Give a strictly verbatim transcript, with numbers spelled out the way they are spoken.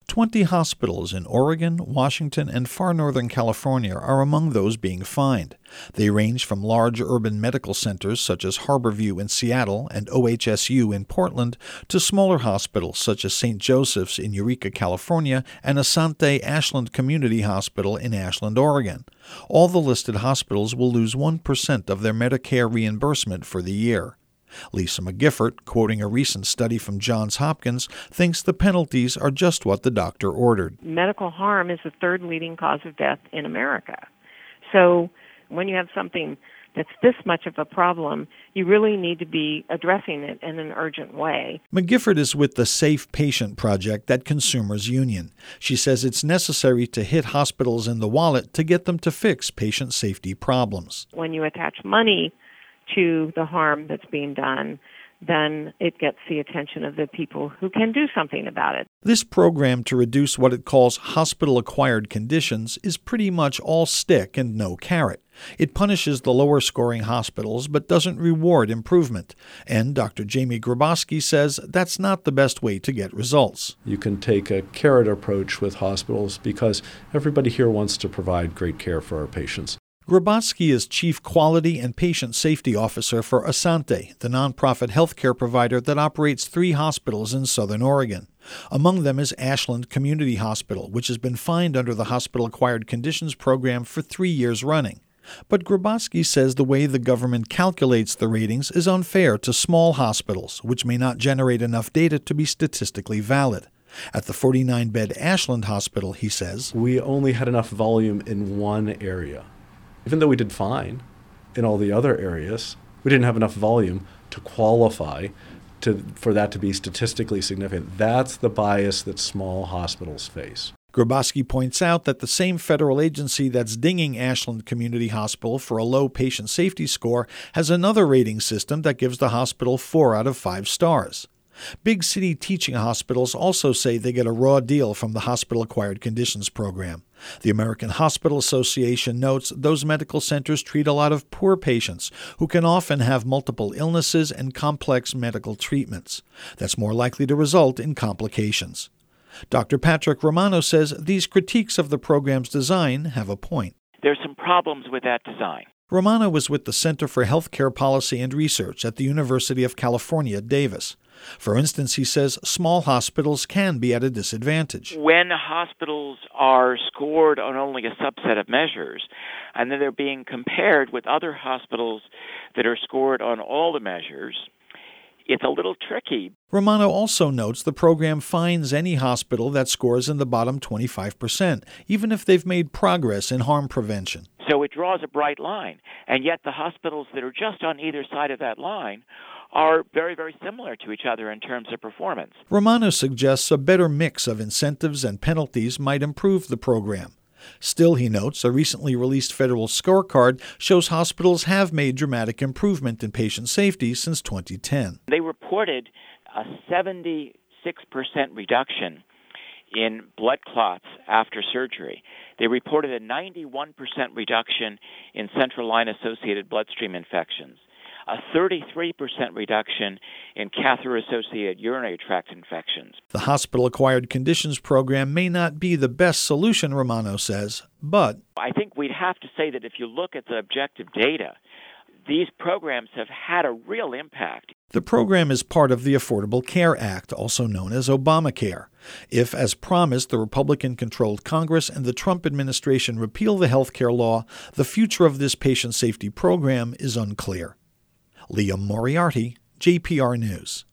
Twenty hospitals in Oregon, Washington, and far northern California are among those being fined. They range from large urban medical centers such as Harborview in Seattle and O H S U in Portland to smaller hospitals such as Saint Joseph's in Eureka, California, and Asante Ashland Community Hospital in Ashland, Oregon. All the listed hospitals will lose one percent of their Medicare reimbursement for the year. Lisa McGiffert, quoting a recent study from Johns Hopkins, thinks the penalties are just what the doctor ordered. Medical harm is the third leading cause of death in America. So when you have something that's this much of a problem, you really need to be addressing it in an urgent way. McGiffert is with the Safe Patient Project at Consumers Union. She says it's necessary to hit hospitals in the wallet to get them to fix patient safety problems. When you attach money to the harm that's being done, then it gets the attention of the people who can do something about it. This program to reduce what it calls hospital-acquired conditions is pretty much all stick and no carrot. It punishes the lower-scoring hospitals but doesn't reward improvement. And Doctor Jamie Grabowski says that's not the best way to get results. You can take a carrot approach with hospitals because everybody here wants to provide great care for our patients. Grabowski is Chief Quality and Patient Safety Officer for Asante, the nonprofit healthcare provider that operates three hospitals in southern Oregon. Among them is Ashland Community Hospital, which has been fined under the Hospital Acquired Conditions program for three years running. But Grabowski says the way the government calculates the ratings is unfair to small hospitals, which may not generate enough data to be statistically valid. At the forty-nine bed Ashland Hospital, he says, we only had enough volume in one area. Even though we did fine in all the other areas, we didn't have enough volume to qualify to, for that to be statistically significant. That's the bias that small hospitals face. Grabowski points out that the same federal agency that's dinging Ashland Community Hospital for a low patient safety score has another rating system that gives the hospital four out of five stars. Big city teaching hospitals also say they get a raw deal from the Hospital Acquired Conditions program. The American Hospital Association notes those medical centers treat a lot of poor patients who can often have multiple illnesses and complex medical treatments. That's more likely to result in complications. Doctor Patrick Romano says these critiques of the program's design have a point. There's some problems with that design. Romano was with the Center for Healthcare Policy and Research at the University of California, Davis. For instance, he says small hospitals can be at a disadvantage. When hospitals are scored on only a subset of measures, and then they're being compared with other hospitals that are scored on all the measures, it's a little tricky. Romano also notes the program fines any hospital that scores in the bottom twenty-five percent, even if they've made progress in harm prevention. So it draws a bright line, and yet the hospitals that are just on either side of that line are very, very similar to each other in terms of performance. Romano suggests a better mix of incentives and penalties might improve the program. Still, he notes, a recently released federal scorecard shows hospitals have made dramatic improvement in patient safety since twenty ten. They reported a seventy-six percent reduction in blood clots after surgery. They reported a ninety-one percent reduction in central line-associated bloodstream infections, a thirty-three percent reduction in catheter-associated urinary tract infections. The Hospital Acquired Conditions program may not be the best solution, Romano says, but I think we'd have to say that if you look at the objective data, these programs have had a real impact. The program is part of the Affordable Care Act, also known as Obamacare. If, as promised, the Republican-controlled Congress and the Trump administration repeal the health care law, the future of this patient safety program is unclear. Liam Moriarty, J P R News.